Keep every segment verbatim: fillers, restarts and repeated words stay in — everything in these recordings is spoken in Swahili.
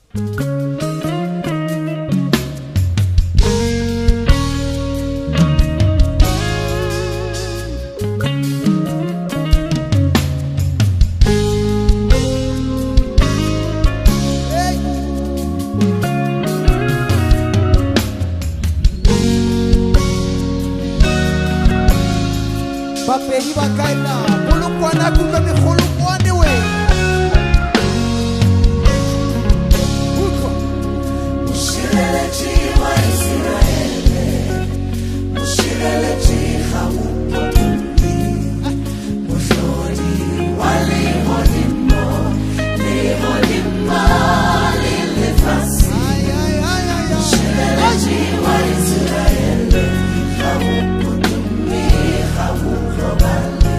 Bapehi bakaina kulukwana kumbe mikhulukwane we uko Ushireleji wa Israeli Ushireleji haupotumbi Mushodi wali hodimo Lihodima lilifasi Ushireleji wa Israeli haupotumbi Haukrobali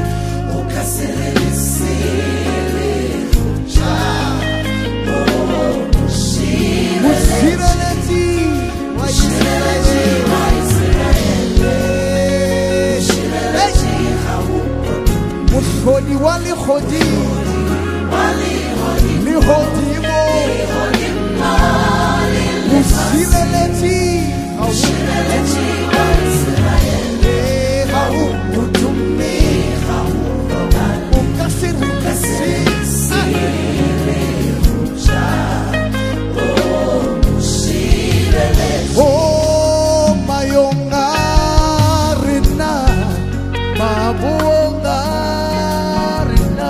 ukasirisili Ucha Ushireleji wa Israeli Ushireleji haupotumbi Mushodi wali hodi Li hodimo Ushireleji Ushireleji wa Israeli haukutumbi Ukasirikasi Oh mayongarina Mabongarina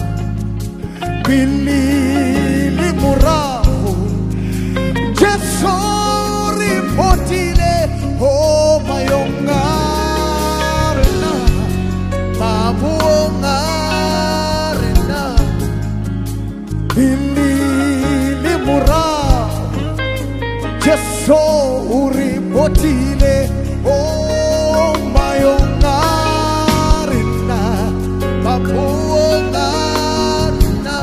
Bilili murahu Jesori potile Oh mayongarina Mabongarina Bilili murahu Jeso uripotile oh mayongarina mabuongarina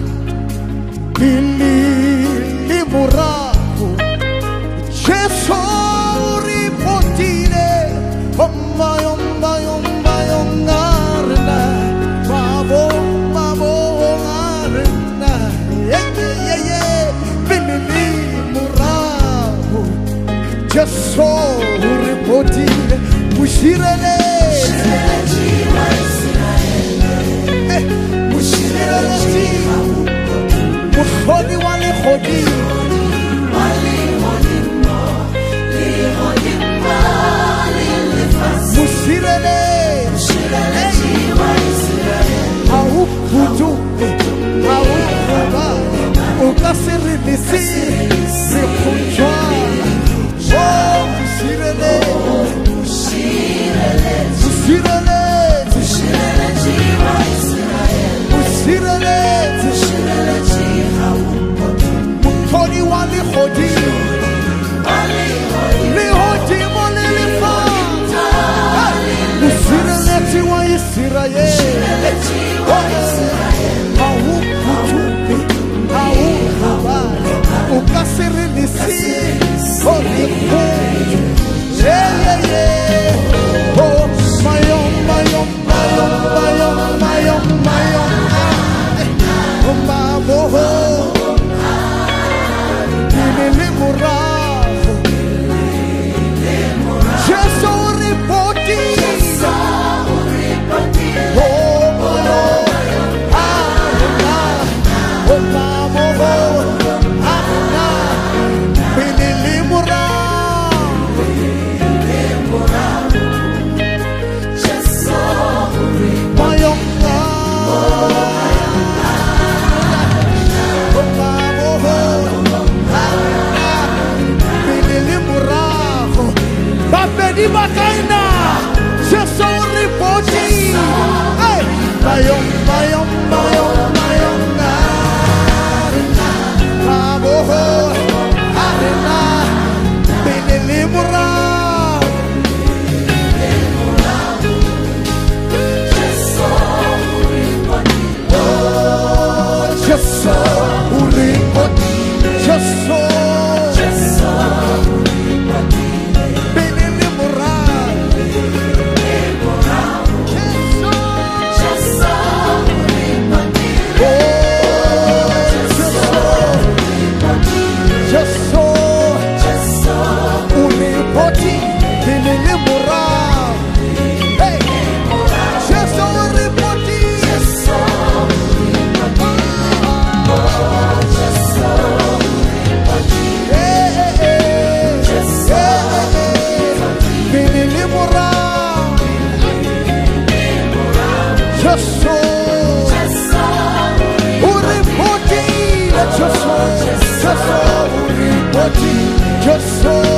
bilili murahu Jeso uripotile oh mayon mayon mayongarina mabo mabuongarina yeah yeah yeah bilili murahu Jeso uripotile Ushireleji wa Israeli Ushireleji Mushodi wali hodi Wali hodimo Lihodima lilifasi Ushireleji Ushireleji wa Israeli Haukutumbi Haukubali Ukasirilisi Rikunjwa Oh Ushireleji Ushireleji Ushireleji Ushireleji wa Israeli Ushireleji Ushireleji haupotumbi Mushodi wali hodi Wali hodimo Li hodimo lilifata Ushireleji wa Israeli Ushireleji wa Israeli Haukutumbi Haukubali Ukasirilisi Rikunjwa Yeah yeah yeah Oh mayon mayon mayon mayon mayon mayon Oh maboho Bilili murahu Jesu ripoti Oh mayon Arna Oh maboho Arna Bilili murahu Mayon Oh maboho Bilili murahu Bapedi bakaina Jesu ripoti Hey Mayon mayon mayon mayon Maboho Arna Bilili murahu Jesu uripoti Jesu Bilili murahu Jesu Joso uripoti Joso Joso uripoti Joso